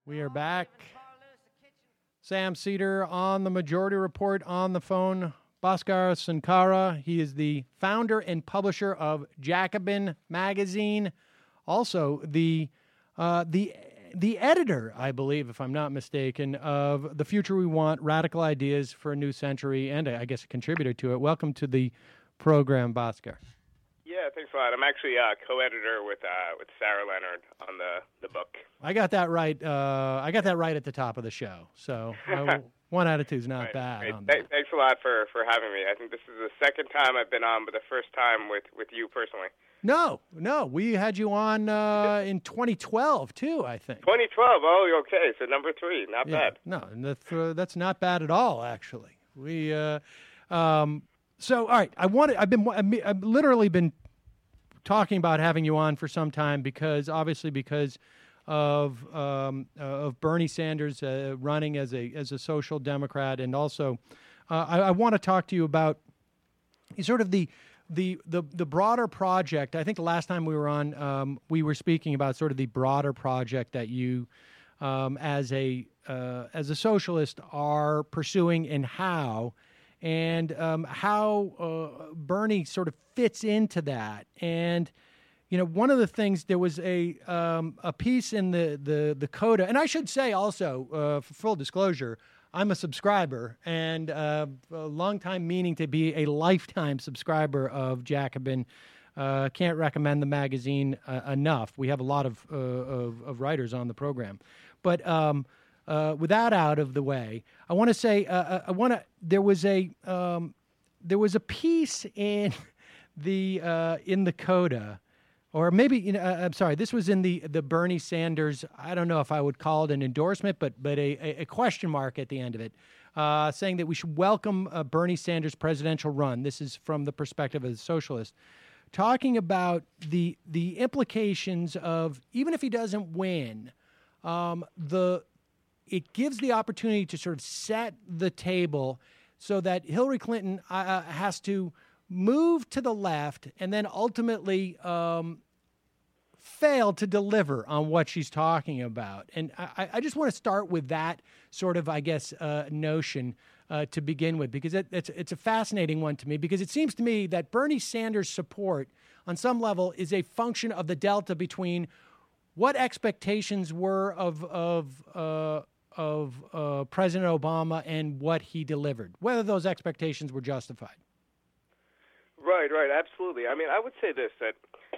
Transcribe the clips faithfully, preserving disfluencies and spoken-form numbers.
We are back. Sam Cedar on the Majority Report on the phone. Bhaskar Sankara, he is the founder and publisher of Jacobin Magazine. Also, the uh, the the editor, I believe, if I'm not mistaken, of The Future We Want, Radical Ideas for a New Century, and I guess a contributor to it. Welcome to the program, Bhaskar. Yeah, thanks a lot. I'm actually a co-editor with uh, with Sarah Leonard on the, the book. I got that right. Uh, I got that right at the top of the show. So uh, one out of two is not right, bad. Right. On Th- that. Thanks a lot for, for having me. I think this is the second time I've been on, but the first time with, with you personally. No, no, we had you on uh, in twenty twelve too, I think. twenty twelve. Oh, okay. So number three, not yeah, bad. No, and that's, uh, that's not bad at all. Actually, we. Uh, um, so, all right, I wanted. I've been. I've literally been talking about having you on for some time because, obviously, because of um, uh, of Bernie Sanders uh, running as a as a social democrat, and also, uh, I, I want to talk to you about sort of the. The, the the broader project. I think the last time we were on, um, we were speaking about sort of the broader project that you, um, as a uh, as a socialist, are pursuing, and how, and um, how uh, Bernie sort of fits into that. And you know, one of the things, there was a um, a piece in the the the Coda, and I should say also, uh, for full disclosure, I'm a subscriber, and uh, a long time meaning to be a lifetime subscriber of Jacobin. Uh, can't recommend the magazine uh, enough. We have a lot of, uh, of of writers on the program, but um, uh, with that out of the way, I want to say uh, I want to. There was a um, there was a piece in the uh, in the Coda. Or maybe, you know, uh, I'm sorry, this was in the, the Bernie Sanders, I don't know if I would call it an endorsement, but but a, a question mark at the end of it, uh, saying that we should welcome uh, Bernie Sanders' presidential run. This is from the perspective of a socialist, talking about the the implications of, even if he doesn't win, um, the it gives the opportunity to sort of set the table so that Hillary Clinton uh, has to move to the left and then ultimately um, fail to deliver on what she's talking about. And I, I just want to start with that sort of, I guess, uh, notion uh, to begin with, because it, it's, it's a fascinating one to me, because it seems to me that Bernie Sanders' support on some level is a function of the delta between what expectations were of, of, uh, of uh, President Obama and what he delivered, whether those expectations were justified. Right, right, absolutely. I mean, I would say this, that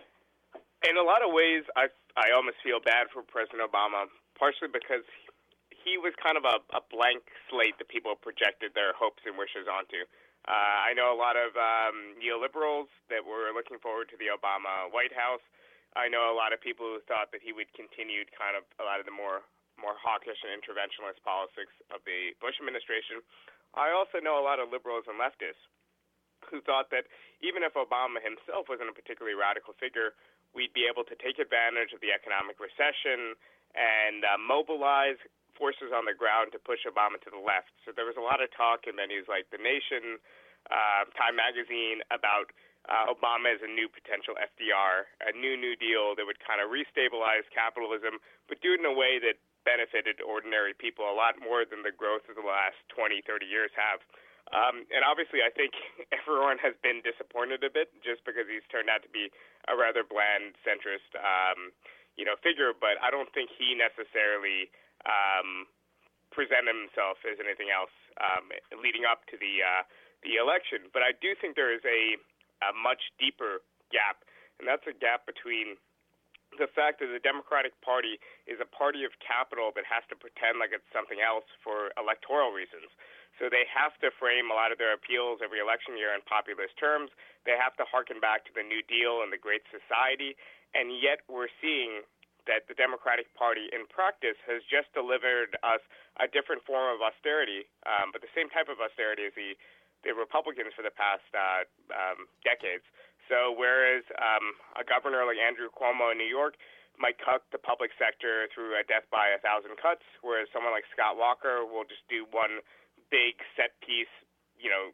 in a lot of ways, I I almost feel bad for President Obama, partially because he was kind of a, a blank slate that people projected their hopes and wishes onto. Uh, I know a lot of um, neoliberals that were looking forward to the Obama White House. I know a lot of people who thought that he would continue kind of a lot of the more, more hawkish and interventionist politics of the Bush administration. I also know a lot of liberals and leftists who thought that even if Obama himself wasn't a particularly radical figure, we'd be able to take advantage of the economic recession and uh, mobilize forces on the ground to push Obama to the left. So there was a lot of talk in venues like The Nation, uh, Time Magazine, about uh, Obama as a new potential F D R, a new New Deal that would kind of restabilize capitalism, but do it in a way that benefited ordinary people a lot more than the growth of the last twenty, thirty years have. Um, and obviously, I think everyone has been disappointed a bit just because he's turned out to be a rather bland, centrist, um, you know, figure. But I don't think he necessarily um, presented himself as anything else um, leading up to the uh, the election. But I do think there is a, a much deeper gap, and that's a gap between the fact that the Democratic Party is a party of capital that has to pretend like it's something else for electoral reasons. So they have to frame a lot of their appeals every election year in populist terms. They have to harken back to the New Deal and the Great Society. And yet we're seeing that the Democratic Party in practice has just delivered us a different form of austerity, um, but the same type of austerity as the, the Republicans for the past uh, um, decades. So whereas um, a governor like Andrew Cuomo in New York might cut the public sector through a death by a thousand cuts, whereas someone like Scott Walker will just do one big set piece, you know,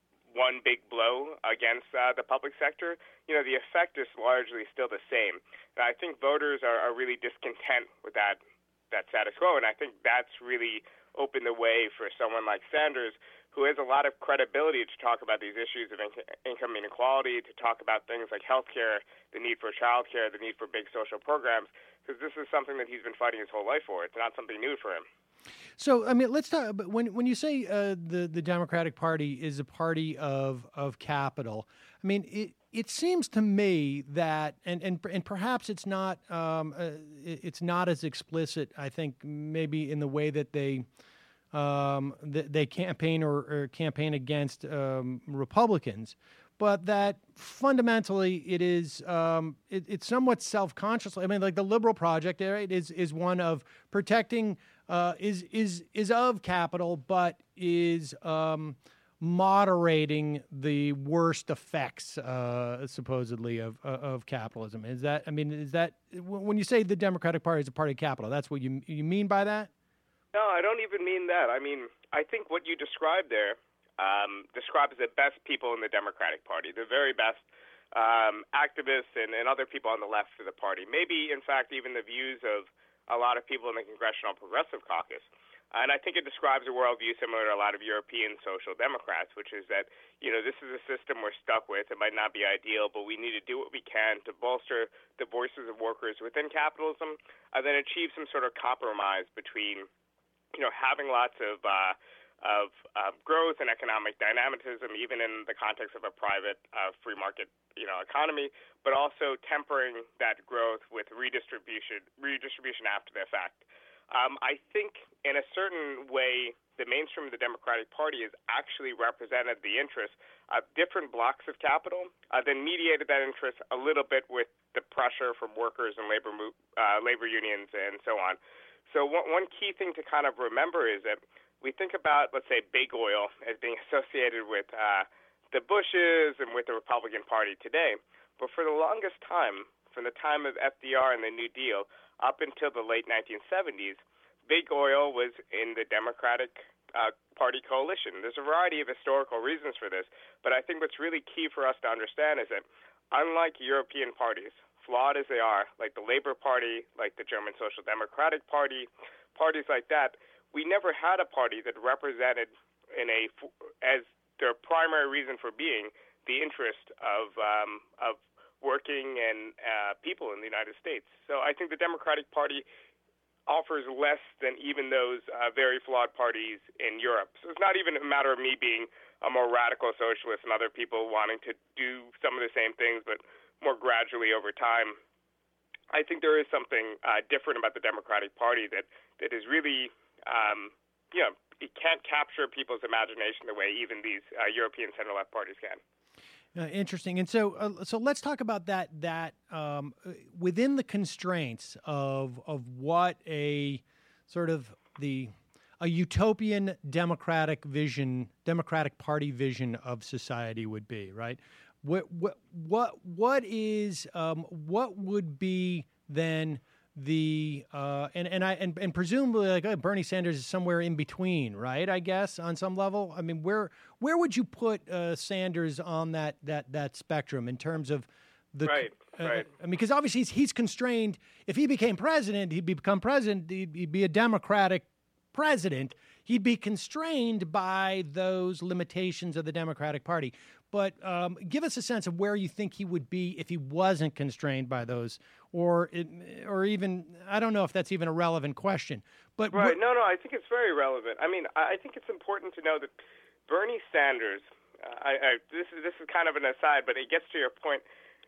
one big blow against uh, the public sector, you know, the effect is largely still the same. And I think voters are, are really discontent with that that status quo. And I think that's really opened the way for someone like Sanders, who has a lot of credibility to talk about these issues of in- income inequality, to talk about things like healthcare, the need for childcare, the need for big social programs, because this is something that he's been fighting his whole life for. It's not something new for him. So, I mean, let's talk. But when when you say uh, the the Democratic Party is a party of of capital, I mean, it it seems to me that, and and and perhaps it's not um, uh, it's not as explicit. I think maybe in the way that they. Um, they campaign or, or campaign against um, Republicans, but that fundamentally it is um, it, it's somewhat self-consciously. I mean, like the Liberal Project, right, is is one of protecting uh, is is is of capital, but is um, moderating the worst effects uh, supposedly of of capitalism. Is that? I mean, is that when you say the Democratic Party is a party of capital? That's what you you mean by that? No, I don't even mean that. I mean, I think what you described there um, describes the best people in the Democratic Party, the very best um, activists and, and other people on the left of the party. Maybe, in fact, even the views of a lot of people in the Congressional Progressive Caucus. And I think it describes a worldview similar to a lot of European social democrats, which is that, you know, this is a system we're stuck with. It might not be ideal, but we need to do what we can to bolster the voices of workers within capitalism and then achieve some sort of compromise between you know, having lots of uh, of uh, growth and economic dynamicism, even in the context of a private uh, free market, you know, economy, but also tempering that growth with redistribution, redistribution after the fact. Um, I think, in a certain way, the mainstream of the Democratic Party has actually represented the interests of different blocks of capital, uh, then mediated that interest a little bit with the pressure from workers and labor mo- uh, labor unions and so on. So one, one key thing to kind of remember is that we think about, let's say, big oil as being associated with uh, the Bushes and with the Republican Party today. But for the longest time, from the time of F D R and the New Deal up until the late nineteen seventies, big oil was in the Democratic uh, Party coalition. There's a variety of historical reasons for this, but I think what's really key for us to understand is that unlike European parties, flawed as they are, like the Labour Party, like the German Social Democratic Party, parties like that, we never had a party that represented in a as their primary reason for being the interest of um, of working and uh, people in the United States. So I think the Democratic Party offers less than even those uh, very flawed parties in Europe. So it's not even a matter of me being a more radical socialist and other people wanting to do some of the same things, but more gradually over time. I think there is something uh, different about the Democratic Party that, that is really, um, you know, it can't capture people's imagination the way even these uh, European center-left parties can. Uh, interesting. And so, uh, so let's talk about that. That um, within the constraints of of what a sort of the a utopian democratic vision, Democratic Party vision of society would be, right? What what what what is um, what would be then the uh, and and I and, and presumably like uh, Bernie Sanders is somewhere in between, right? I guess on some level. I mean, where where would you put uh, Sanders on that that that spectrum in terms of the right? Uh, right. I mean, because obviously he's, he's constrained. If he became president, he'd become president. He'd, he'd be a Democratic president. He'd be constrained by those limitations of the Democratic Party. But um, give us a sense of where you think he would be if he wasn't constrained by those, or it, or even I don't know if that's even a relevant question. But right, no, no, I think it's very relevant. I mean, I think it's important to know that Bernie Sanders. Uh, I, I, this is this is kind of an aside, but it gets to your point.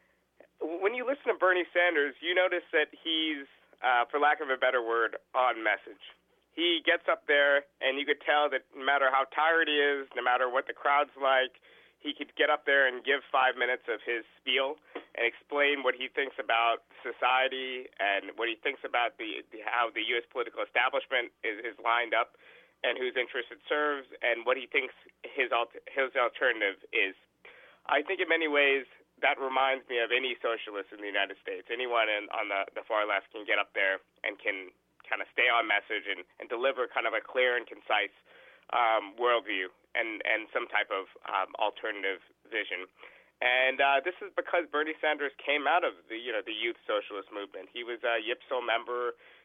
When you listen to Bernie Sanders, you notice that he's, uh, for lack of a better word, on message. He gets up there, and you could tell that no matter how tired he is, no matter what the crowd's like, he could get up there and give five minutes of his spiel and explain what he thinks about society and what he thinks about the, the how the U S political establishment is, is lined up and whose interests it serves and what he thinks his alter, his alternative is. I think in many ways that reminds me of any socialist in the United States. Anyone in, on the, the far left can get up there and can kind of stay on message and, and deliver kind of a clear and concise um, worldview and, and some type of um, alternative vision. And uh, this is because Bernie Sanders came out of the, you know, the youth socialist movement. He was a Y I P S O member.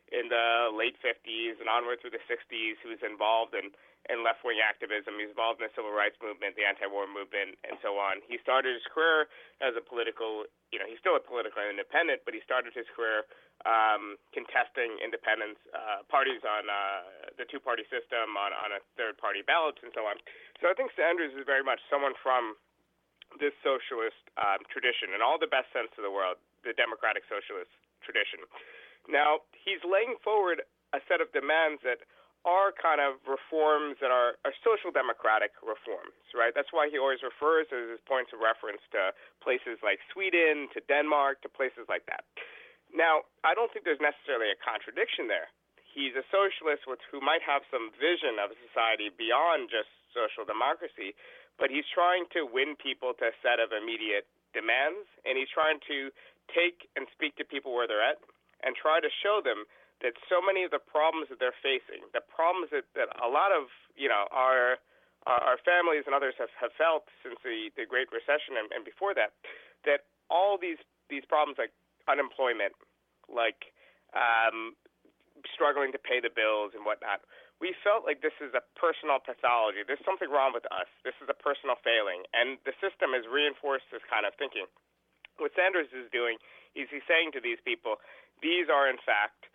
in the late fifties and onward through the sixties, who was involved in, in left-wing activism. He was involved in the civil rights movement, the anti-war movement, and so on. He started his career as a political, you know, he's still a political independent, but he started his career um, contesting independence uh, parties on uh, the two-party system, on, on a third-party ballots, and so on. So I think Sanders is very much someone from this socialist um, tradition, in all the best sense of the world, the democratic socialist tradition. Now, he's laying forward a set of demands that are kind of reforms that are, are social democratic reforms, right? That's why he always refers as his points of reference to places like Sweden, to Denmark, to places like that. Now, I don't think there's necessarily a contradiction there. He's a socialist with, who might have some vision of a society beyond just social democracy, but he's trying to win people to a set of immediate demands, and he's trying to take and speak to people where they're at and try to show them that so many of the problems that they're facing, the problems that, that a lot of, you know, our our families and others have, have felt since the, the Great Recession and, and before that, that all these, these problems like unemployment, like um, struggling to pay the bills and whatnot, we felt like this is a personal pathology. There's something wrong with us. This is a personal failing. And the system has reinforced this kind of thinking. What Sanders is doing is he's saying to these people, these are, in fact,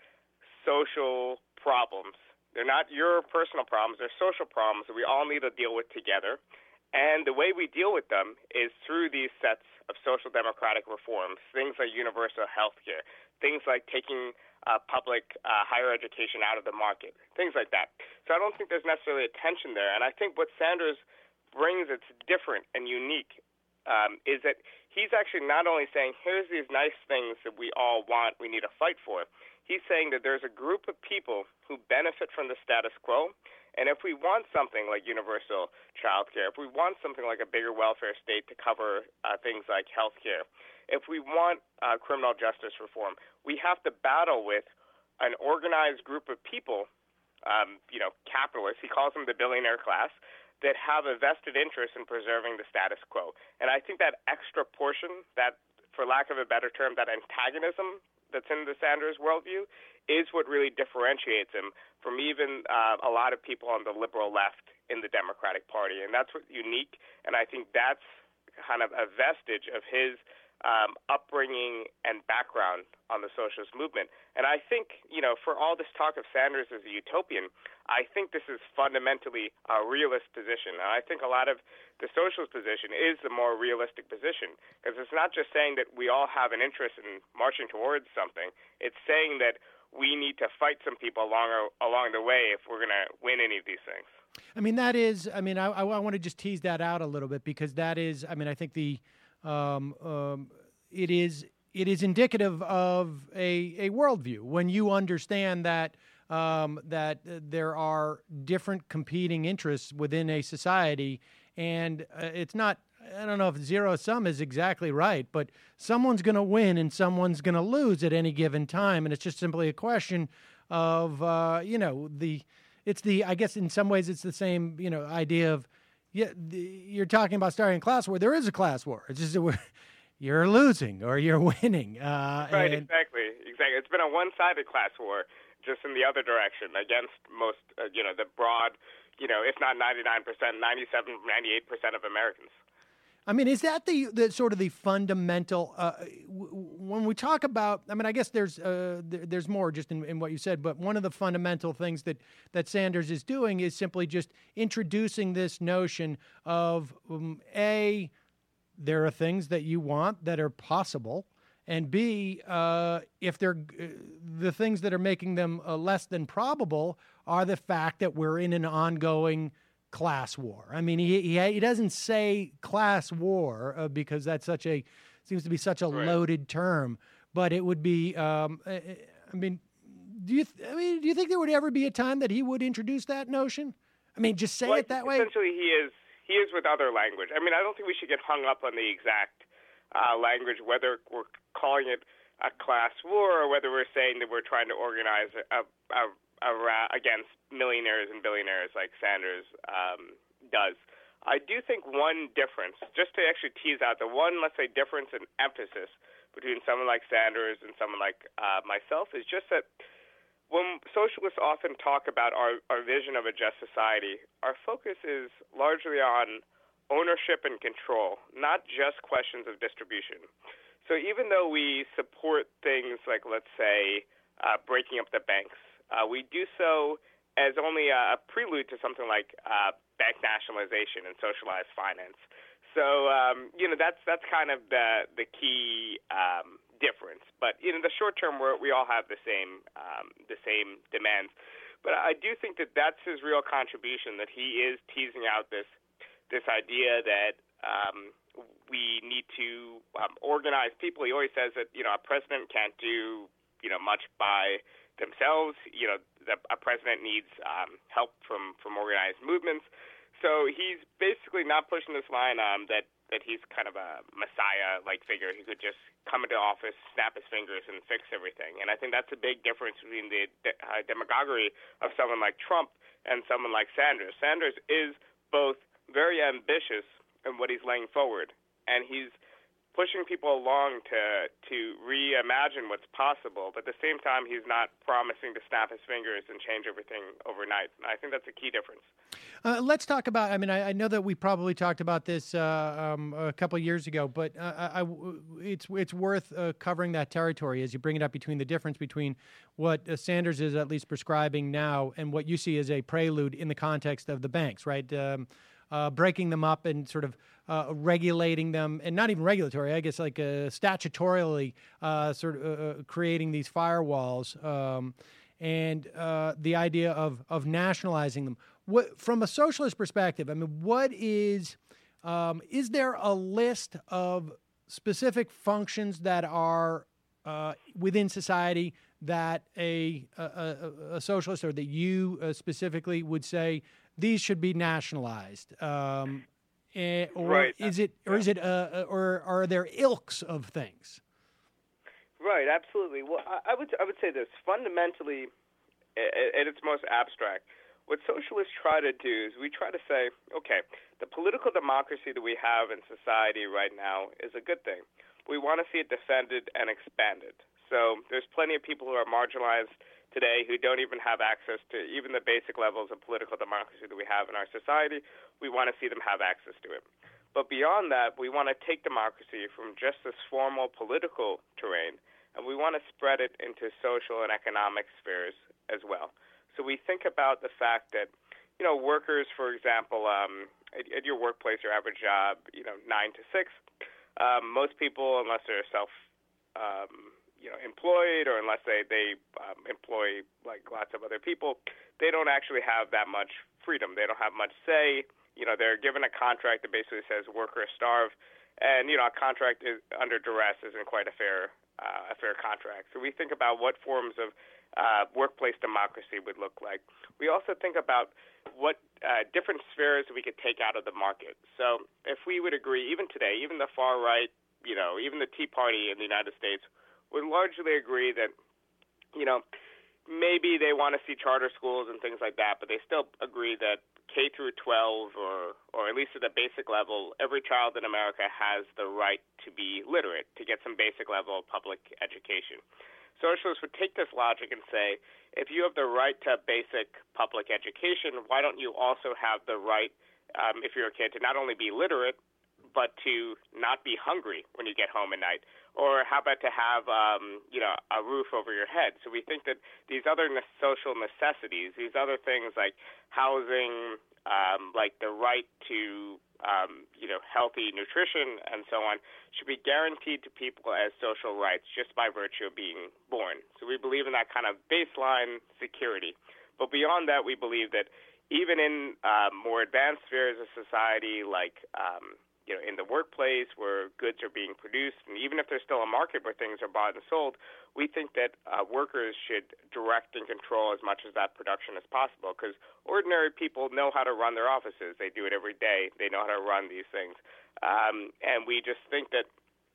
social problems. They're not your personal problems. They're social problems that we all need to deal with together. And the way we deal with them is through these sets of social democratic reforms, things like universal health care, things like taking uh, public uh, higher education out of the market, things like that. So I don't think there's necessarily a tension there. And I think what Sanders brings that's different and unique um, is that he's actually not only saying, here's these nice things that we all want, we need to fight for. He's saying that there's a group of people who benefit from the status quo, and if we want something like universal child care, if we want something like a bigger welfare state to cover uh, things like health care, if we want uh, criminal justice reform, we have to battle with an organized group of people, um, you know, capitalists, he calls them the billionaire class, that have a vested interest in preserving the status quo. And I think that extra portion, that, for lack of a better term, that antagonism that's in the Sanders worldview is what really differentiates him from even uh, a lot of people on the liberal left in the Democratic Party. And that's what's unique, and I think that's kind of a vestige of his um, upbringing and background on the socialist movement. And I think, you know, for all this talk of Sanders as a utopian, I think this is fundamentally a realist position. And I think a lot of the socialist position is the more realistic position, because it's not just saying that we all have an interest in marching towards something. It's saying that we need to fight some people along along the way if we're going to win any of these things. I mean, that is, I mean, I, I want to just tease that out a little bit, because that is, I mean, I think the, um, um, it is, it is indicative of a, a worldview when you understand that, um, that there are different competing interests within a society, and uh, it's not, I don't know if zero sum is exactly right, but someone's going to win and someone's going to lose at any given time. And it's just simply a question of, uh, you know, the, it's the, I guess in some ways it's the same, you know, idea of, yeah, the, you're talking about starting a class war. There is a class war. It's just that you're losing or you're winning. Uh, right, and, exactly. Exactly. It's been a one-sided class war, just in the other direction against most, uh, you know, the broad, you know, if not ninety-nine percent, ninety-seven, ninety-eight percent of Americans. I mean, is that the, the sort of the fundamental, uh, w- when we talk about, I mean, I guess there's uh, th- there's more just in, in what you said, but one of the fundamental things that, that Sanders is doing is simply just introducing this notion of, um, A, there are things that you want that are possible, and B, uh, if they're uh, the things that are making them uh, less than probable are the fact that we're in an ongoing class war. I mean, he he, he doesn't say class war uh, because that's such a seems to be such a right. loaded term. But it would be. Um, I, I mean, do you? Th- I mean, do you think there would ever be a time that he would introduce that notion? I mean, just say well, it that way. Essentially, he is he is with other language. I mean, I don't think we should get hung up on the exact uh, language, whether we're calling it a class war or whether we're saying that we're trying to organize a, a, a, against millionaires and billionaires like Sanders um, does. I do think one difference, just to actually tease out the one, let's say, difference in emphasis between someone like Sanders and someone like uh, myself, is just that when socialists often talk about our, our vision of a just society, our focus is largely on ownership and control, not just questions of distribution. So even though we support things like, let's say, uh, breaking up the banks, uh, we do so as only a prelude to something like uh, bank nationalization and socialized finance. So um, you know that's that's kind of the the key um, difference. But in the short term, we're, we all have the same um, the same demands. But I do think that that's his real contribution. That he is teasing out this this idea that um, we need to um, organize people. He always says that you know a president can't do you know much by themselves. You know the, a president needs um, help from from organized movements. So he's basically not pushing this line um, that, that he's kind of a messiah-like figure who could just come into office, snap his fingers, and fix everything. And I think that's a big difference between the de- uh, demagoguery of someone like Trump and someone like Sanders. Sanders is both very ambitious in what he's laying forward, and he's pushing people along to to reimagine what's possible, but at the same time, he's not promising to snap his fingers and change everything overnight. And I think that's a key difference. Uh, let's talk about, I mean, I, I know that we probably talked about this uh, um, a couple of years ago, but uh, I, I, it's it's worth uh, covering that territory as you bring it up between the difference between what uh, Sanders is at least prescribing now and what you see as a prelude in the context of the banks, right? Um, uh, breaking them up and sort of uh, regulating them, and not even regulatory, I guess, like uh, statutorily uh, sort of uh, creating these firewalls, um, and uh, the idea of of nationalizing them. What, from a socialist perspective, I mean, what is um, is there a list of specific functions that are uh, within society that a, a, a socialist or that you uh, specifically would say these should be nationalized, um, eh, or right. is it, or is it, uh, or are there ilks of things? Right, absolutely. Well, I, I would I would say this fundamentally, at, at its most abstract, what socialists try to do is we try to say, okay, the political democracy that we have in society right now is a good thing. We want to see it defended and expanded. So there's plenty of people who are marginalized today who don't even have access to even the basic levels of political democracy that we have in our society. We want to see them have access to it. But beyond that, we want to take democracy from just this formal political terrain, and we want to spread it into social and economic spheres as well. So we think about the fact that, you know, workers, for example, um, at, at your workplace, your average job, you know, nine to six, um, most people, unless they're self, um, you know, employed or unless they, they um, employ, like, lots of other people, they don't actually have that much freedom. They don't have much say. You know, they're given a contract that basically says work or starve. And, you know, a contract is, under duress isn't quite a fair uh, a fair contract. So we think about what forms of uh, workplace democracy would look like. We also think about what uh, different spheres we could take out of the market. So if we would agree, even today, even the far right, you know, even the Tea Party in the United States would largely agree that, you know, maybe they want to see charter schools and things like that, but they still agree that K through twelve, or or at least at a basic level, every child in America has the right to be literate, to get some basic level of public education. Socialists would take this logic and say, if you have the right to basic public education, why don't you also have the right, um, if you're a kid, to not only be literate, but to not be hungry when you get home at night? Or how about to have, um, you know, a roof over your head? So we think that these other ne- social necessities, these other things like housing, um, like the right to, um, you know, healthy nutrition and so on, should be guaranteed to people as social rights just by virtue of being born. So we believe in that kind of baseline security. But beyond that, we believe that even in uh, more advanced spheres of society, like um, you know, in the workplace where goods are being produced, and even if there's still a market where things are bought and sold, we think that uh, workers should direct and control as much of that production as possible, because ordinary people know how to run their offices. They do it every day. They know how to run these things. Um, and we just think that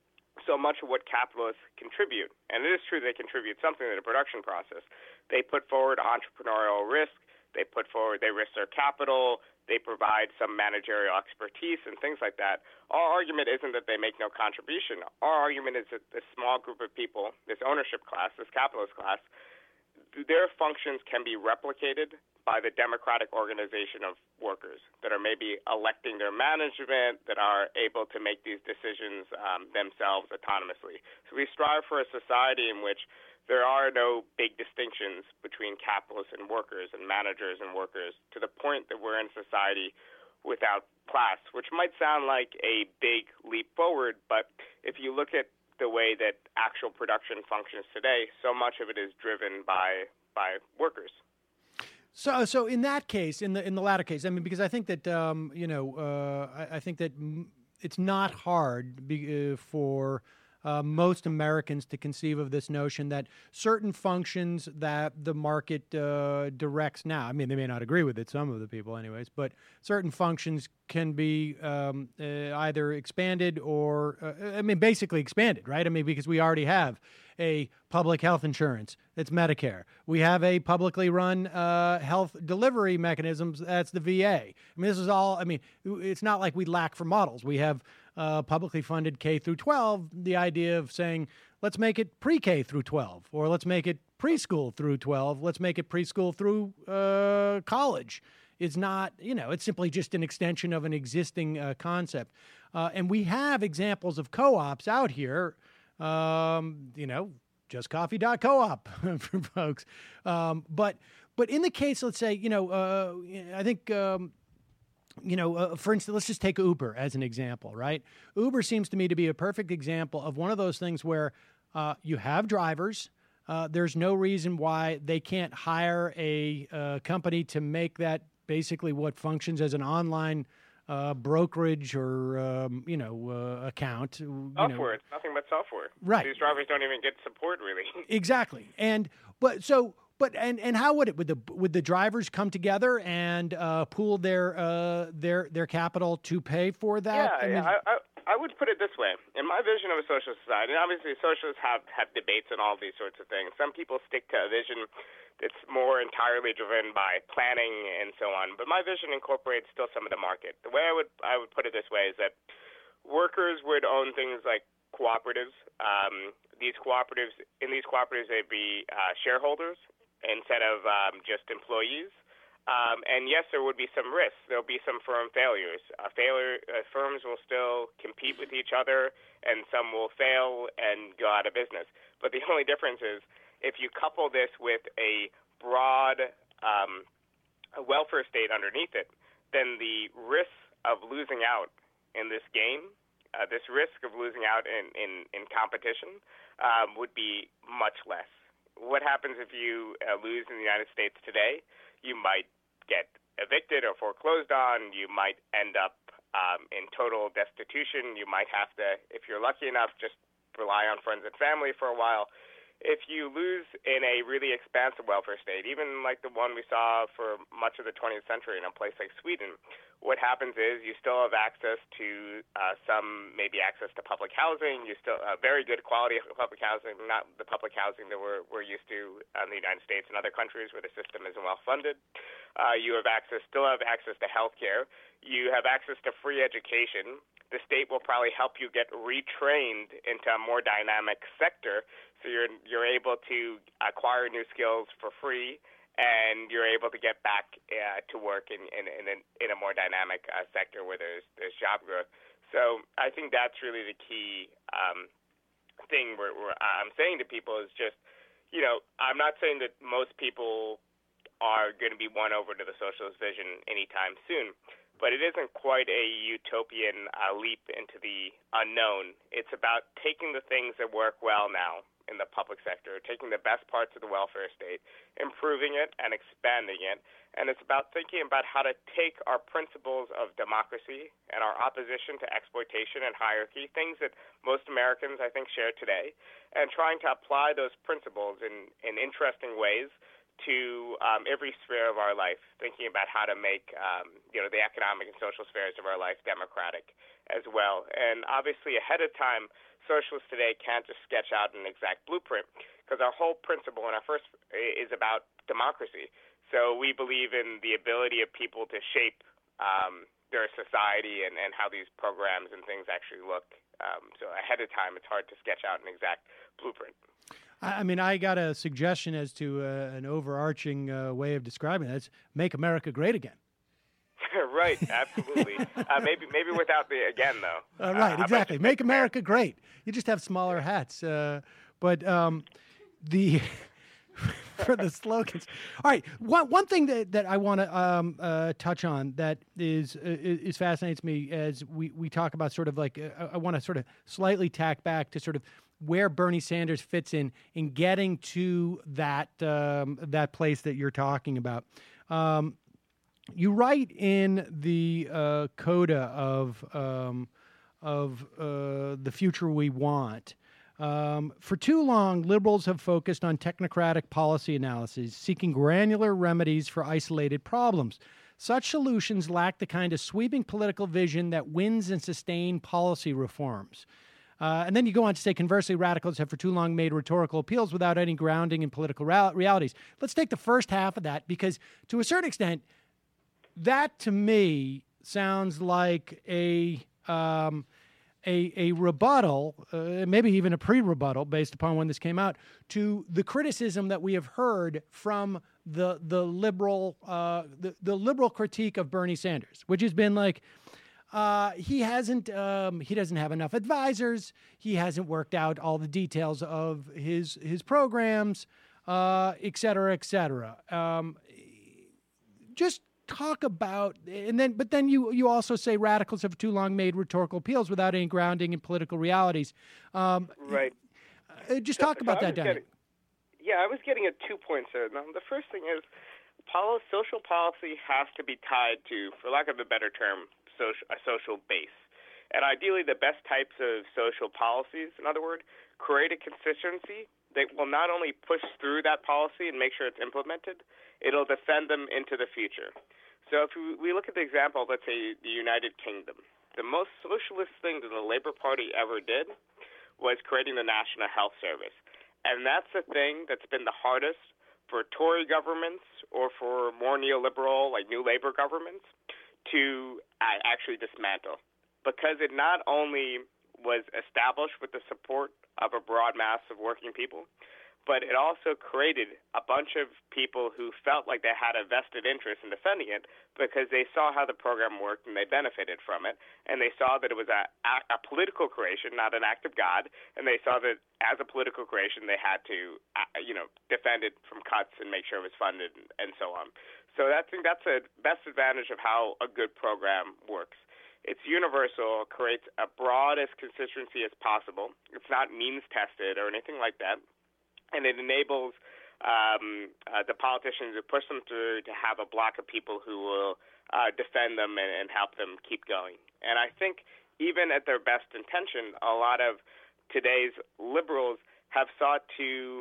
so much of what capitalists contribute, and it is true they contribute something to the production process, they put forward entrepreneurial risk, they put forward, they risk their capital, they provide some managerial expertise and things like that. Our argument isn't that they make no contribution. Our argument is that this small group of people, this ownership class, this capitalist class, their functions can be replicated by the democratic organization of workers that are maybe electing their management, that are able to make these decisions um, themselves autonomously. So we strive for a society in which there are no big distinctions between capitalists and workers and managers and workers, to the point that we're in society without class, which might sound like a big leap forward, but if you look at the way that actual production functions today, so much of it is driven by by workers. So, so in that case, in the in the latter case, I mean, because I think that um, you know, uh, I, I think that m- it's not hard be, uh, for uh, most Americans to conceive of this notion that certain functions that the market uh, directs now. I mean, they may not agree with it, some of the people, anyways, but certain functions can be um, uh, either expanded or, uh, I mean, basically expanded, right? I mean, because we already have a public health insurance, it's Medicare. We have a publicly run uh, health delivery mechanisms, that's the V A. I mean, this is all, I mean, it's not like we lack for models. We have uh, publicly funded K through twelve, the idea of saying, let's make it pre-K through twelve, or let's make it preschool through twelve, let's make it preschool through uh, college. It's not, you know, it's simply just an extension of an existing uh, concept. Uh, and we have examples of co-ops out here, um, you know, just coffee dot coop for folks. Um, but but in the case, let's say, you know, uh, I think, um, you know, uh, for instance, let's just take Uber as an example, right? Uber seems to me to be a perfect example of one of those things where uh, you have drivers. Uh, there's no reason why they can't hire a uh, company to make that basically what functions as an online uh, brokerage or, um, you know, uh, account. You software. Know. It's nothing but software. Right. These drivers don't even get support, really. Exactly. And, but so, but, and, and how would it, would the, would the drivers come together and uh, pool their, uh, their, their capital to pay for that? Yeah, I, mean, yeah. I, I, I would put it this way. In my vision of a social society, and obviously socialists have, have debates on all these sorts of things. Some people stick to a vision that's more entirely driven by planning and so on. But my vision incorporates still some of the market. The way I would I would put it this way is that workers would own things like cooperatives. Um, these cooperatives, in these cooperatives, they'd be uh, shareholders instead of um, just employees. Um, and yes, there would be some risks. There'll be some firm failures. Uh, failure uh, firms will still compete with each other, and some will fail and go out of business. But the only difference is, if you couple this with a broad um, a welfare state underneath it, then the risk of losing out in this game, uh, this risk of losing out in, in, in competition, um, would be much less. What happens if you uh, lose in the United States today? You might get evicted or foreclosed on. You might end up um, in total destitution. You might have to, if you're lucky enough, just rely on friends and family for a while. If you lose in a really expansive welfare state, even like the one we saw for much of the twentieth century in a place like Sweden, what happens is you still have access to uh, some, maybe access to public housing. You still uh, very good quality of public housing, not the public housing that we're, we're used to in the United States and other countries where the system isn't well funded. Uh, you have access, still have access to health care. You have access to free education. The state will probably help you get retrained into a more dynamic sector, so you're you're able to acquire new skills for free, and you're able to get back uh, to work in in in a, in a more dynamic uh, sector where there's there's job growth. So I think that's really the key um, thing where, where I'm saying to people is just, you know, I'm not saying that most people are going to be won over to the socialist vision anytime soon, but it isn't quite a utopian uh, leap into the unknown. It's about taking the things that work well now in the public sector, taking the best parts of the welfare state, improving it and expanding it. And it's about thinking about how to take our principles of democracy and our opposition to exploitation and hierarchy, things that most Americans, I think, share today, and trying to apply those principles in, in interesting ways to um, every sphere of our life, thinking about how to make um, you know, the economic and social spheres of our life democratic as well. And obviously, ahead of time, socialists today can't just sketch out an exact blueprint, because our whole principle and our first is about democracy. So we believe in the ability of people to shape um, their society and, and how these programs and things actually look. Um, so ahead of time, it's hard to sketch out an exact blueprint. I mean, I got a suggestion as to uh, an overarching uh, way of describing it. It's make America great again. Right, absolutely. uh, maybe maybe without the again, though. Uh, right, uh, exactly. Make America great. You just have smaller hats. Uh, but um, the for the slogans. All right, one one thing that, that I want to um, uh, touch on that is uh, is fascinates me as we, we talk about sort of like uh, I want to sort of slightly tack back to sort of where Bernie Sanders fits in in getting to that um, that place that you're talking about. Um, You write in the uh, coda of um, of uh, the future we want. Um, for too long, liberals have focused on technocratic policy analyses, seeking granular remedies for isolated problems. Such solutions lack the kind of sweeping political vision that wins and sustains policy reforms. Uh, and then you go on to say, conversely, radicals have for too long made rhetorical appeals without any grounding in political ra- realities. Let's take the first half of that, because to a certain extent, that to me sounds like a um, a, a rebuttal, uh, maybe even a pre-rebuttal, based upon when this came out, to the criticism that we have heard from the the liberal uh, the, the liberal critique of Bernie Sanders, which has been like uh, he hasn't um, he doesn't have enough advisors, he hasn't worked out all the details of his his programs, uh, et cetera, et cetera. Um, just talk about, and then, but then you you also say radicals have too long made rhetorical appeals without any grounding in political realities. Um, right. Uh, just so, talk about so that, Danny. Yeah, I was getting at two points there. Now, the first thing is, poli- social policy has to be tied to, for lack of a better term, social, a social base. And ideally, the best types of social policies, in other words, create a constituency that will not only push through that policy and make sure it's implemented, it'll defend them into the future. So if we look at the example, let's say the United Kingdom, the most socialist thing that the Labour Party ever did was creating the National Health Service. And that's the thing that's been the hardest for Tory governments or for more neoliberal, like New Labour governments, to actually dismantle. Because it not only was established with the support of a broad mass of working people, but it also created a bunch of people who felt like they had a vested interest in defending it because they saw how the program worked and they benefited from it, and they saw that it was a, a political creation, not an act of God, and they saw that as a political creation they had to, you know, defend it from cuts and make sure it was funded and, and so on. So I think that's a best advantage of how a good program works. It's universal, creates a broadest constituency as possible. It's not means tested or anything like that. And it enables um, uh, the politicians to push them through to have a block of people who will uh, defend them and, and help them keep going. And I think even at their best intention, a lot of today's liberals have sought to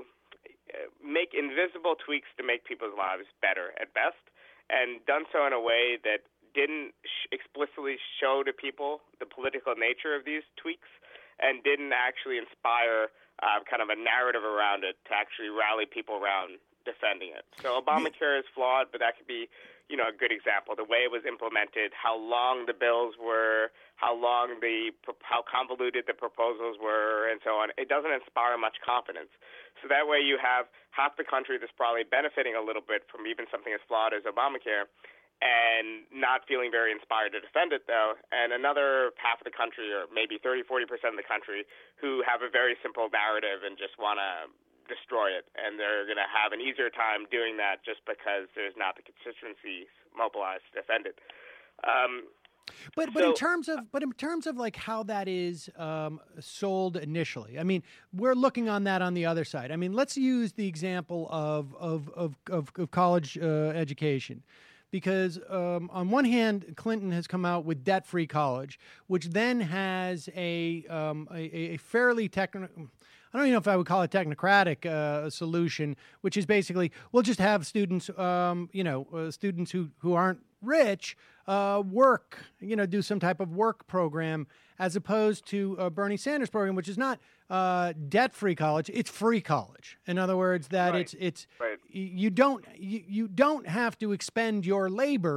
make invisible tweaks to make people's lives better at best, and done so in a way that didn't sh- explicitly show to people the political nature of these tweaks and didn't actually inspire Uh, kind of a narrative around it to actually rally people around defending it. So Obamacare is flawed, but that could be, you know, a good example. The way it was implemented, how long the bills were, how long the, how convoluted the proposals were, and so on. It doesn't inspire much confidence. So that way you have half the country that's probably benefiting a little bit from even something as flawed as Obamacare, and not feeling very inspired to defend it, though, and another half of the country, or maybe thirty, forty percent of the country, who have a very simple narrative and just want to destroy it, and they're going to have an easier time doing that just because there's not the constituency mobilized to defend it. Um, But but so, in terms of but in terms of like how that is um, sold initially, I mean, we're looking on that on the other side. I mean, let's use the example of of of of, of college uh, education. Because um, on one hand, Clinton has come out with debt-free college, which then has a um, a, a fairly technical, I don't even know if I would call it technocratic uh, solution, which is basically we'll just have students, um, you know, uh, students who, who aren't rich uh, work, you know, do some type of work program, as opposed to uh, Bernie Sanders' program, which is not uh, debt-free college; it's free college. In other words, that right. it's it's right. you don't you, you don't have to expend your labor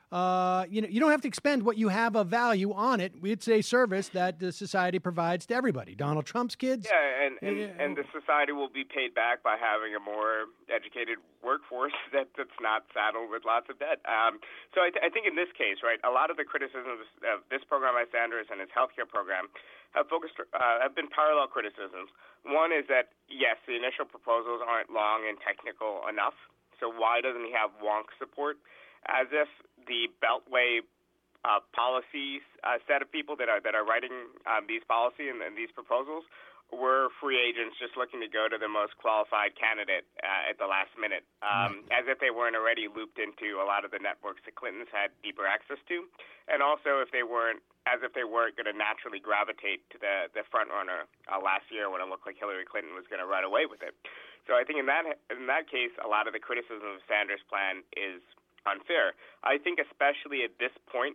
uh, you know, you don't have to expend what you have of value on it. It's a service that the society provides to everybody. Donald Trump's kids. Yeah, and, and, uh, and the society will be paid back by having a more educated workforce that, that's not saddled with lots of debt. Um, so I, th- I think in this case, right, a lot of the criticisms of this program by Sanders and his healthcare program have focused, uh, have been parallel criticisms. One is that, yes, the initial proposals aren't long and technical enough. So why doesn't he have wonk support? As if the Beltway uh, policy uh, set of people that are that are writing um, these policy and, and these proposals were free agents just looking to go to the most qualified candidate uh, at the last minute, um, right. As if they weren't already looped into a lot of the networks that Clinton's had deeper access to, and also if they weren't, as if they weren't going to naturally gravitate to the the front runner uh, last year when it looked like Hillary Clinton was going to run away with it. So I think in that in that case, a lot of the criticism of Sanders' plan is unfair. I think especially at this point,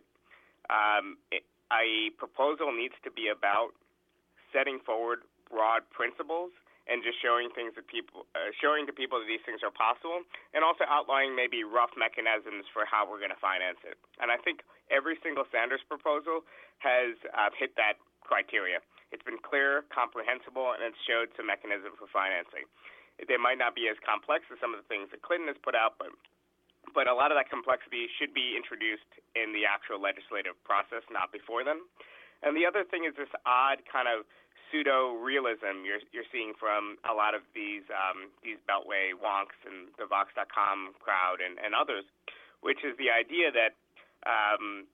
um, it, a proposal needs to be about setting forward broad principles and just showing things that people, uh, showing to people that these things are possible, and also outlining maybe rough mechanisms for how we're going to finance it. And I think every single Sanders proposal has uh, hit that criteria. It's been clear, comprehensible, and it's showed some mechanism for financing. They might not be as complex as some of the things that Clinton has put out, but But a lot of that complexity should be introduced in the actual legislative process, not before then. And the other thing is this odd kind of pseudo-realism you're you're seeing from a lot of these um, these Beltway wonks and the Vox dot com crowd and, and others, which is the idea that um,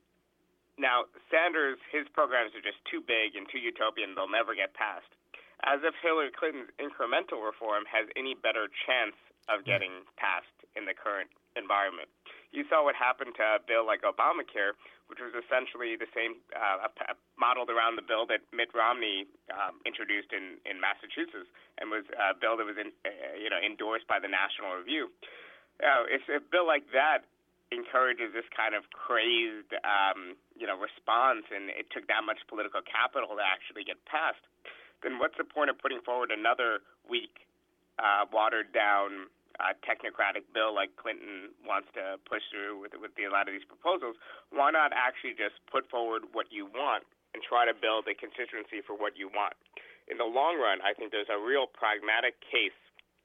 now Sanders, his programs are just too big and too utopian, they'll never get passed. As if Hillary Clinton's incremental reform has any better chance of getting passed in the current environment. You saw what happened to a bill like Obamacare, which was essentially the same, uh, modeled around the bill that Mitt Romney um, introduced in, in Massachusetts, and was a bill that was in, uh, you know endorsed by the National Review. Uh, if a bill like that encourages this kind of crazed, um, you know, response, and it took that much political capital to actually get passed, then what's the point of putting forward another weak, uh, watered-down, Uh, technocratic bill like Clinton wants to push through with with the, a lot of these proposals? Why not actually just put forward what you want and try to build a constituency for what you want? In the long run, I think there's a real pragmatic case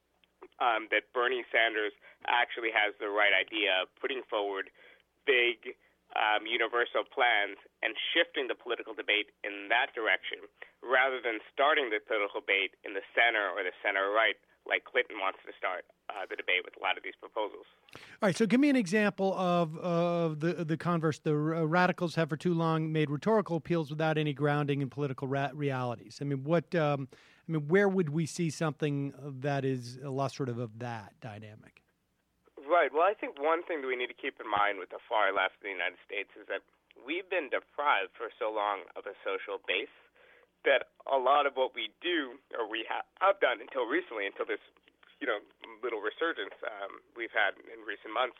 um, that Bernie Sanders actually has the right idea of putting forward big um, universal plans and shifting the political debate in that direction rather than starting the political debate in the center or the center-right like Clinton wants to start uh, the debate with a lot of these proposals. All right, so give me an example of of the the converse. The uh, radicals have for too long made rhetorical appeals without any grounding in political ra- realities. I mean, what? Um, I mean, where would we see something that is illustrative of that dynamic? Right. Well, I think one thing that we need to keep in mind with the far left in the United States is that we've been deprived for so long of a social base that a lot of what we do, or we ha- have done until recently, until this, you know, little resurgence um, we've had in recent months,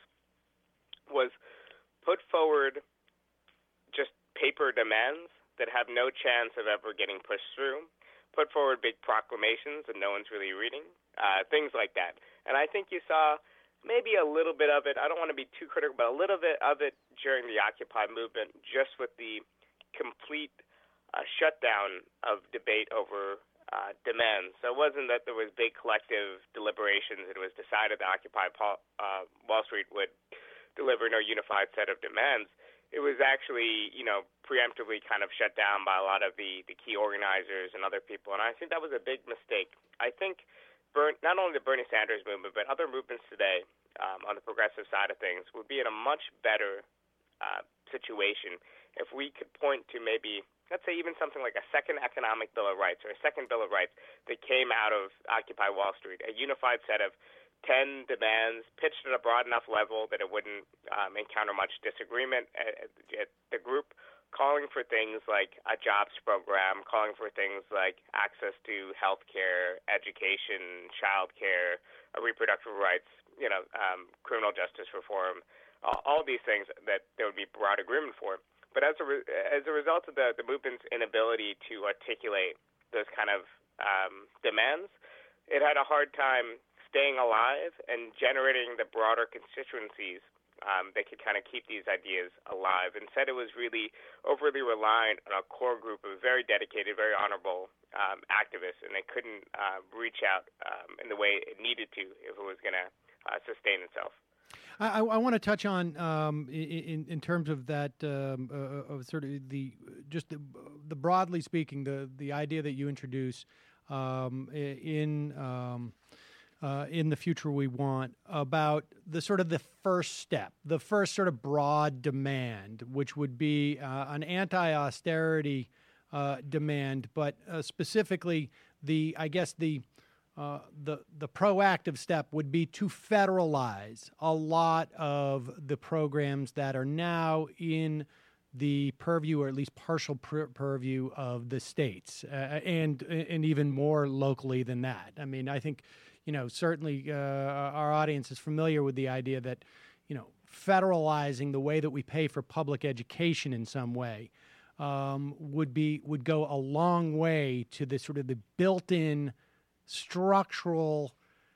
was put forward just paper demands that have no chance of ever getting pushed through, put forward big proclamations that no one's really reading, uh, things like that. And I think you saw maybe a little bit of it, I don't want to be too critical, but a little bit of it during the Occupy movement, just with the complete a shutdown of debate over uh, demands. So it wasn't that there was big collective deliberations. It was decided that Occupy Paul, uh, Wall Street would deliver no unified set of demands. It was actually, you know, preemptively kind of shut down by a lot of the, the key organizers and other people. And I think that was a big mistake. I think Bern, not only the Bernie Sanders movement, but other movements today um, on the progressive side of things would be in a much better uh, situation if we could point to maybe, let's say even something like a second economic Bill of Rights or a second Bill of Rights that came out of Occupy Wall Street, a unified set of ten demands pitched at a broad enough level that it wouldn't um, encounter much disagreement at, at the group, calling for things like a jobs program, calling for things like access to health care, education, child care, reproductive rights, you know, um, criminal justice reform, all, all these things that there would be broad agreement for. But as a, re- as a result of the, the movement's inability to articulate those kind of um, demands, it had a hard time staying alive and generating the broader constituencies um, that could kind of keep these ideas alive. Instead, it was really overly reliant on a core group of very dedicated, very honorable um, activists, and they couldn't uh, reach out um, in the way it needed to if it was going to uh, sustain itself. I, I want to touch on um, in in terms of that um, uh, of sort of the just the, the broadly speaking the the idea that you introduce um, in um, uh, in the future we want about the sort of the first step, the first sort of broad demand, which would be uh, an anti-austerity uh, demand, but uh, specifically the I guess the Uh, the the proactive step would be to federalize a lot of the programs that are now in the purview, or at least partial pur- purview, of the states, uh, and and even more locally than that. I mean, I think, you know, certainly uh, our audience is familiar with the idea that, you know, federalizing the way that we pay for public education in some way um, would be would go a long way to the sort of the built-in structural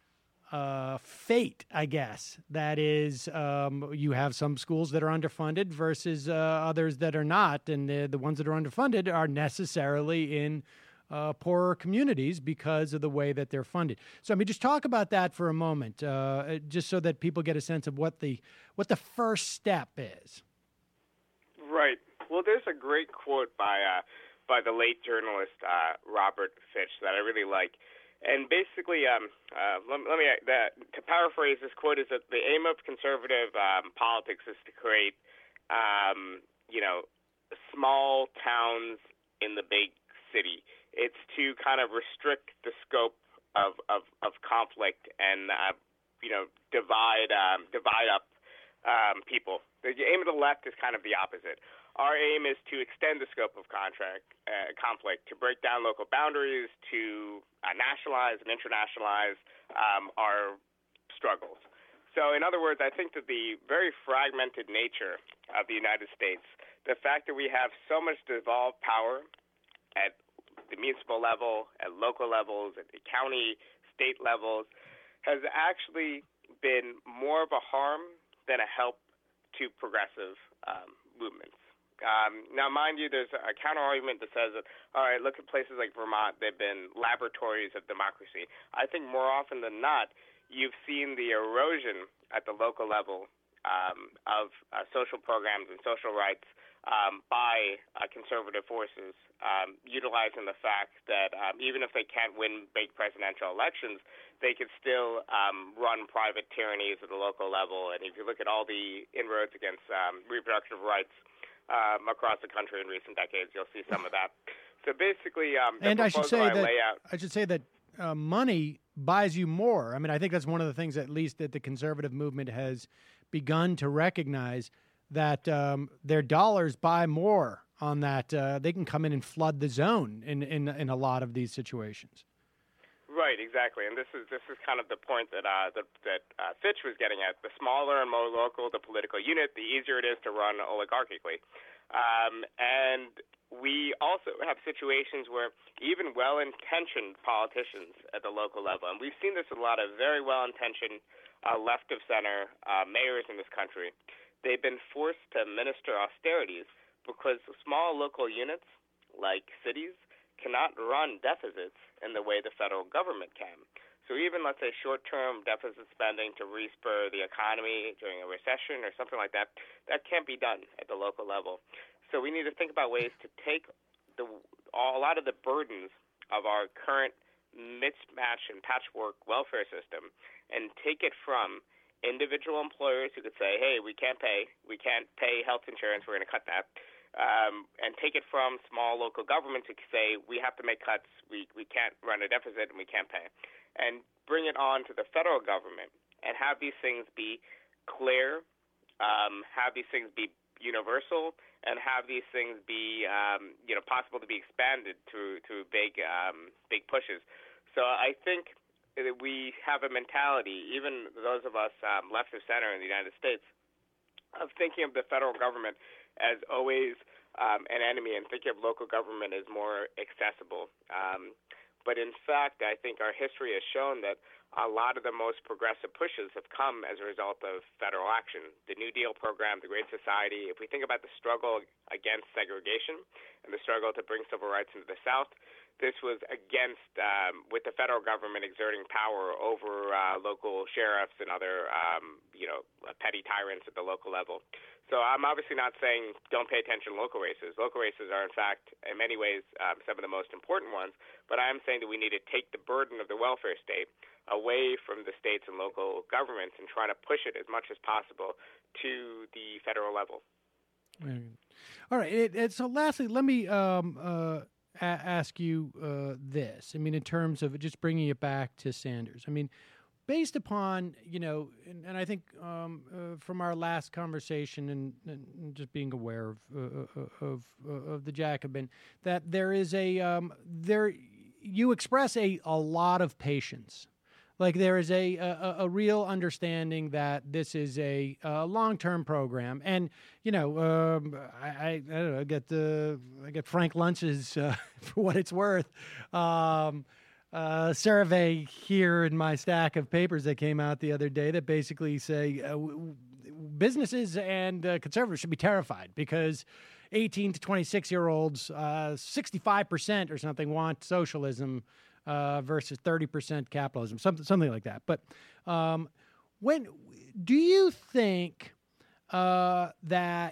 uh, fate, I guess. That is, um, you have some schools that are underfunded versus uh, others that are not, and the, the ones that are underfunded are necessarily in uh, poorer communities because of the way that they're funded. So, I mean, just talk about that for a moment, uh, just so that people get a sense of what the what the first step is. Right. Well, there's a great quote by uh, by the late journalist uh, Robert Fitch that I really like. And basically, um, uh, let, let me uh, to paraphrase this quote is that the aim of conservative um, politics is to create, um, you know, small towns in the big city. It's to kind of restrict the scope of of, of conflict and uh, you know divide um, divide up um, people. The aim of the left is kind of the opposite. Our aim is to extend the scope of contract uh, conflict, to break down local boundaries, to uh, nationalize and internationalize um, our struggles. So, in other words, I think that the very fragmented nature of the United States, the fact that we have so much devolved power at the municipal level, at local levels, at the county, state levels, has actually been more of a harm than a help to progressive um, movements. Um, now, mind you, there's a counter-argument that says that, all right, look at places like Vermont. They've been laboratories of democracy. I think more often than not, you've seen the erosion at the local level um, of uh, social programs and social rights um, by uh, conservative forces, um, utilizing the fact that um, even if they can't win big presidential elections, they could still um, run private tyrannies at the local level. And if you look at all the inroads against um, reproductive rights Um, across the country in recent decades, you'll see some of that. So basically, um, the and I should say I that lay out, I should say that uh, money buys you more. I mean, I think that's one of the things, at least, that the conservative movement has begun to recognize, that um, their dollars buy more on that. Uh, they can come in and flood the zone in, in in a lot of these situations. Right, exactly, and this is this is kind of the point that uh, that, that uh, Fitch was getting at. The smaller and more local the political unit, the easier it is to run oligarchically. Um, and we also have situations where even well-intentioned politicians at the local level, and we've seen this with a lot of very well-intentioned uh, left-of-center uh, mayors in this country, they've been forced to administer austerities because small local units, like cities, cannot run deficits in the way the federal government can. So even, let's say, short-term deficit spending to respur the economy during a recession or something like that, that can't be done at the local level. So we need to think about ways to take the a lot of the burdens of our current mismatch and patchwork welfare system and take it from individual employers who could say, hey, we can't pay, we can't pay health insurance, we're going to cut that, Um, and take it from small local governments who say we have to make cuts, we, we can't run a deficit, and we can't pay, and bring it on to the federal government and have these things be clear, um, have these things be universal, and have these things be um, you know possible to be expanded through through big um, big pushes. So I think that we have a mentality, even those of us um, left of center in the United States, of thinking of the federal government as always um, an enemy and thinking of local government as more accessible. Um, But in fact, I think our history has shown that a lot of the most progressive pushes have come as a result of federal action. The New Deal program, the Great Society, if we think about the struggle against segregation and the struggle to bring civil rights into the South, this was against, um, with the federal government exerting power over uh, local sheriffs and other, um, you know, petty tyrants at the local level. So I'm obviously not saying don't pay attention to local races. Local races are, in fact, in many ways, um, some of the most important ones. But I am saying that we need to take the burden of the welfare state away from the states and local governments and try to push it as much as possible to the federal level. All right. It, it, so lastly, let me um, uh, a- ask you uh, this. I mean, in terms of just bringing it back to Sanders, I mean, based upon, you know, and, and I think um, uh, from our last conversation and, and just being aware of, uh, of, uh, of the Jacobin, that there is a, um, there, you express a, a lot of patience. Like there is a, a a real understanding that this is a, a long-term program, and you know, um, I, I, I don't know, I get the I get Frank Lunch's uh, for what it's worth um, uh, survey here in my stack of papers that came out the other day that basically say uh, w- businesses and uh, conservatives should be terrified because eighteen to twenty-six year olds, uh, sixty-five percent or something want socialism. Uh, versus thirty percent capitalism, something something like that. But um, when do you think uh, that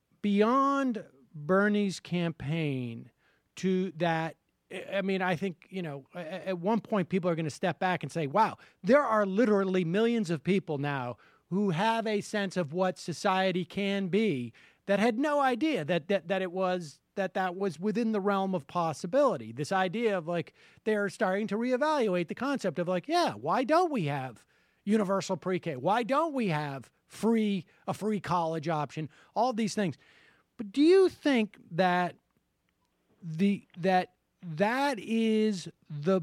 beyond Bernie's campaign to that? I mean, I think, you know, at one point people are going to step back and say, wow, there are literally millions of people now who have a sense of what society can be that had no idea that that, that it was that that was within the realm of possibility. This idea of like, they're starting to reevaluate the concept of like, yeah, why don't we have universal pre-K? Why don't we have free, a free college option? All these things. But do you think that the, that that is the,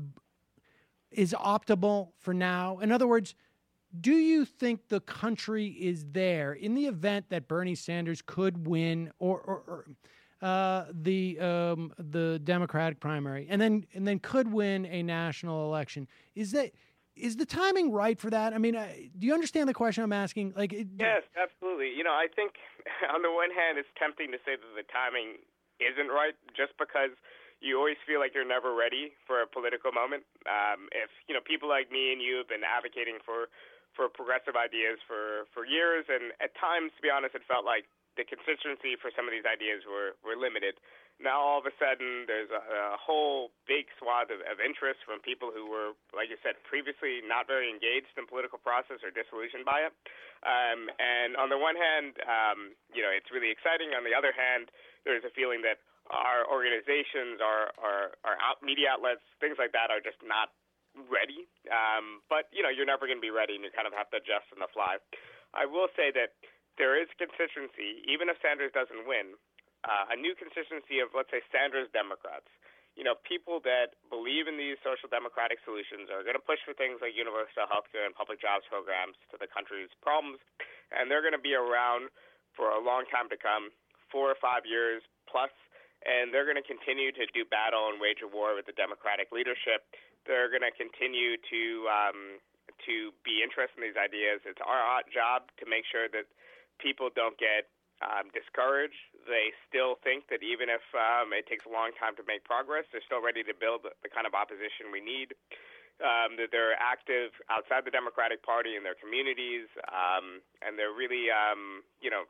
is optimal for now? In other words, do you think the country is there in the event that Bernie Sanders could win or, or, or Uh, the um, the Democratic primary, and then and then could win a national election? Is that is the timing right for that? I mean, uh, do you understand the question I'm asking? Like, it, yes, absolutely. You know, I think on the one hand, it's tempting to say that the timing isn't right, just because you always feel like you're never ready for a political moment. Um, if you know, people like me and you have been advocating for for progressive ideas for for years, and at times, to be honest, it felt like the consistency for some of these ideas were, were limited. Now, all of a sudden, there's a, a whole big swath of, of interest from people who were, like you said, previously not very engaged in the political process or disillusioned by it. Um, and on the one hand, um, you know, it's really exciting. On the other hand, there's a feeling that our organizations, our, our, our out media outlets, things like that are just not ready. Um, but, you know, you're never going to be ready, and you kind of have to adjust on the fly. I will say that there is consistency, even if Sanders doesn't win, uh, a new consistency of, let's say, Sanders Democrats. You know, people that believe in these social democratic solutions are going to push for things like universal health care and public jobs programs to the country's problems, and they're going to be around for a long time to come, four or five years plus, and they're going to continue to do battle and wage a war with the Democratic leadership. They're going to continue to um, to be interested in these ideas. It's our job to make sure that people don't get um, discouraged. They still think that even if um, it takes a long time to make progress, they're still ready to build the kind of opposition we need. Um, that they're active outside the Democratic Party in their communities, um, and they're really, um, you know,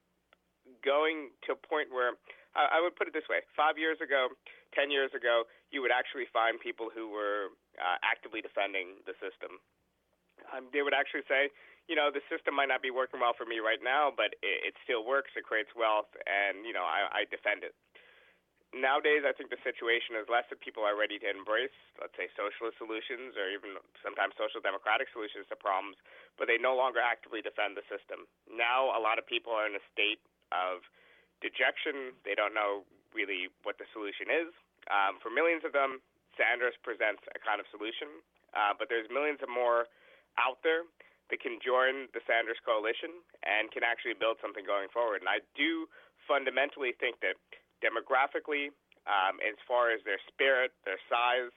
going to a point where I, I would put it this way: five years ago, ten years ago, you would actually find people who were uh, actively defending the system. Um, they would actually say, you know, the system might not be working well for me right now, but it, it still works. It creates wealth, and, you know, I, I defend it. Nowadays, I think the situation is less that people are ready to embrace, let's say, socialist solutions or even sometimes social democratic solutions to problems, but they no longer actively defend the system. Now, a lot of people are in a state of dejection. They don't know really what the solution is. Um, for millions of them, Sanders presents a kind of solution, uh, but there's millions of more out there that can join the Sanders coalition and can actually build something going forward. And I do fundamentally think that demographically, um, as far as their spirit, their size,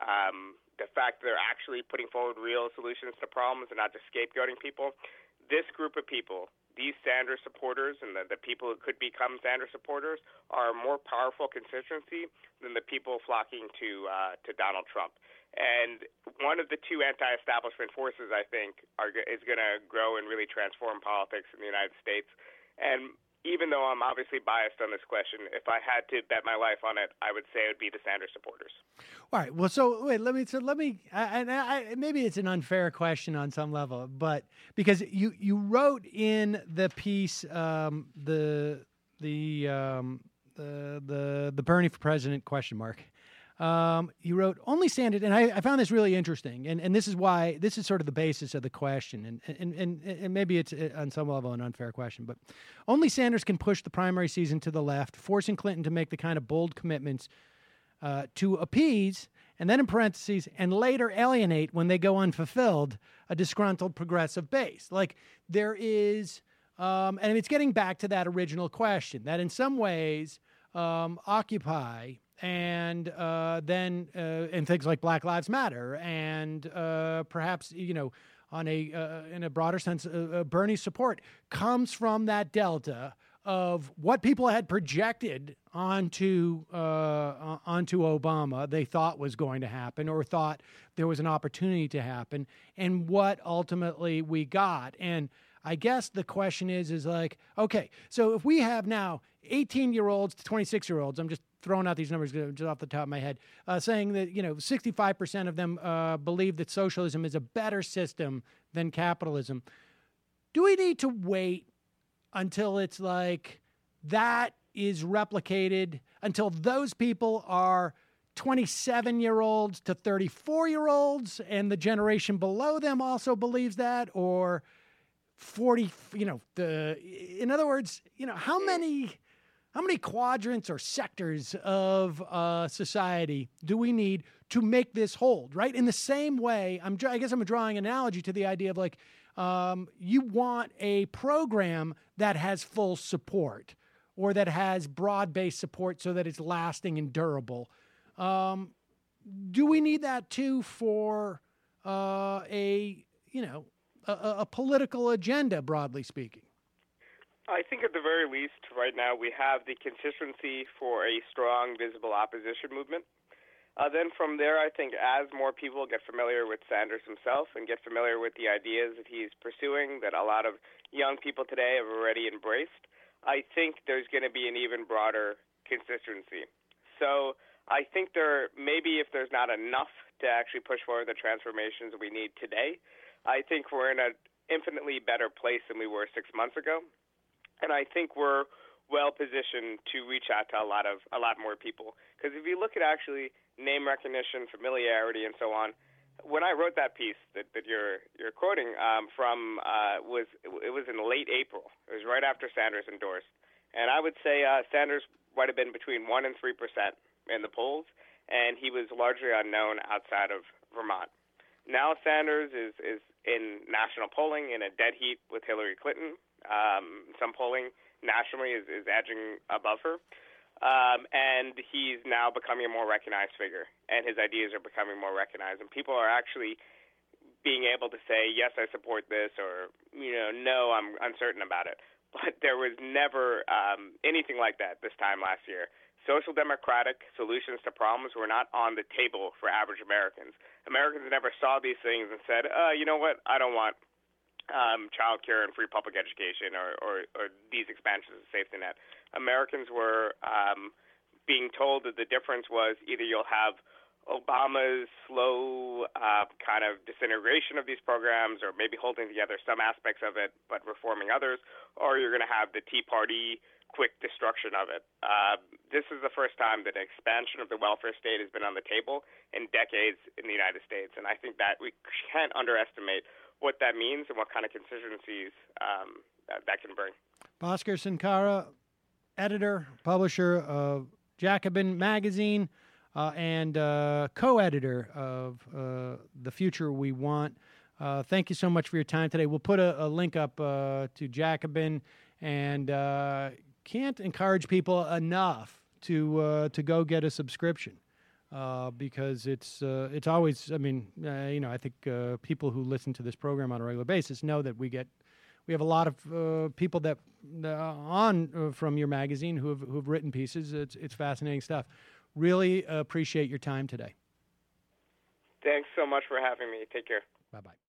um, the fact that they're actually putting forward real solutions to problems and not just scapegoating people. This group of people, these Sanders supporters and the, the people who could become Sanders supporters, are a more powerful constituency than the people flocking to uh, to Donald Trump. And one of the two anti-establishment forces, I think, are is going to grow and really transform politics in the United States. And even though I'm obviously biased on this question, if I had to bet my life on it, I would say it would be the Sanders supporters. All right. Well, so wait, let me, so let me, and I, I, maybe it's an unfair question on some level, but because you, you wrote in the piece, um, the, the, um, the, the, the Bernie for president question mark. Um, you wrote only Sanders, and I, I found this really interesting, and, and this is why this is sort of the basis of the question, and and, and and maybe it's on some level an unfair question, but only Sanders can push the primary season to the left, forcing Clinton to make the kind of bold commitments uh, to appease, and then in parentheses, and later alienate when they go unfulfilled, a disgruntled progressive base. Like there is, um, and it's getting back to that original question that in some ways um, Occupy. And uh, then uh, and things like Black Lives Matter, and uh, perhaps you know, on a uh, in a broader sense, uh, uh, Bernie's support comes from that delta of what people had projected onto uh, onto Obama, they thought was going to happen, or thought there was an opportunity to happen, and what ultimately we got. And I guess the question is, is like, okay, so if we have now eighteen-year-olds to twenty-six-year-olds, I'm just throwing out these numbers just off the top of my head, uh, saying that, you know, sixty-five percent of them uh, believe that socialism is a better system than capitalism. Do we need to wait until it's like that is replicated, until those people are twenty-seven-year-olds to thirty-four-year-olds and the generation below them also believes that, or forty, you know, the, in other words, you know, how many, how many quadrants or sectors of uh, society do we need to make this hold, right? In the same way, I'm, I guess I'm drawing an analogy to the idea of like, um, you want a program that has full support or that has broad-based support so that it's lasting and durable. Um, do we need that too for uh, a, you know, A, a political agenda, broadly speaking? I think at the very least, right now, we have the consistency for a strong, visible opposition movement. Uh, then from there, I think as more people get familiar with Sanders himself and get familiar with the ideas that he's pursuing, that a lot of young people today have already embraced, I think there's going to be an even broader consistency. So I think there, maybe if there's not enough to actually push forward the transformations we need today, I think we're in an infinitely better place than we were six months ago, and I think we're well positioned to reach out to a lot of a lot more people. Because if you look at actually name recognition, familiarity, and so on, when I wrote that piece that, that you're you're quoting um, from, uh, was it was in late April. It was right after Sanders endorsed, and I would say uh, Sanders might have been between one and three percent in the polls, and he was largely unknown outside of Vermont. Now Sanders is, is in national polling in a dead heat with Hillary Clinton. Um, some polling nationally is, is edging above her. Um, and he's now becoming a more recognized figure, and his ideas are becoming more recognized. And people are actually being able to say, yes, I support this, or, you know, no, I'm uncertain about it. But there was never um, anything like that this time last year. Social democratic solutions to problems were not on the table for average Americans. Americans never saw these things and said, uh, you know what, I don't want um, child care and free public education or, or, or these expansions of safety net. Americans were um, being told that the difference was either you'll have Obama's slow uh, kind of disintegration of these programs, or maybe holding together some aspects of it but reforming others, or you're going to have the Tea Party quick destruction of it. Uh, this is the first time that expansion of the welfare state has been on the table in decades in the United States, and I think that we can't underestimate what that means and what kind of constituencies um, that, that can bring. Bhaskar Sankara, editor, publisher of Jacobin Magazine, uh, and uh, co-editor of uh, The Future We Want. Uh, thank you so much for your time today. We'll put a, a link up uh, to Jacobin, and uh, can't encourage people enough to uh, to go get a subscription. uh, because it's uh, it's always. I mean, uh, you know, I think uh, people who listen to this program on a regular basis know that we get we have a lot of uh, people that uh, on uh, from your magazine who have who have written pieces. It's it's fascinating stuff. Really appreciate your time today. Thanks so much for having me. Take care. Bye bye.